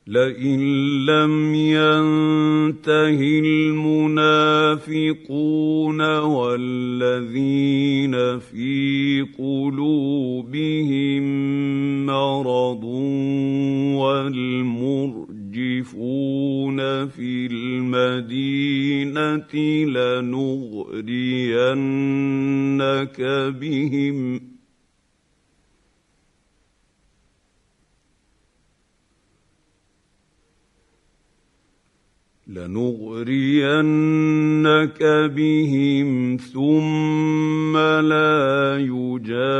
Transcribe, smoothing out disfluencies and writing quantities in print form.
لئن لم ينته المنافقون والذين في قلوبهم مرض والمرجفون في المدينة لنغرينك بهم ثم لا يجاورونك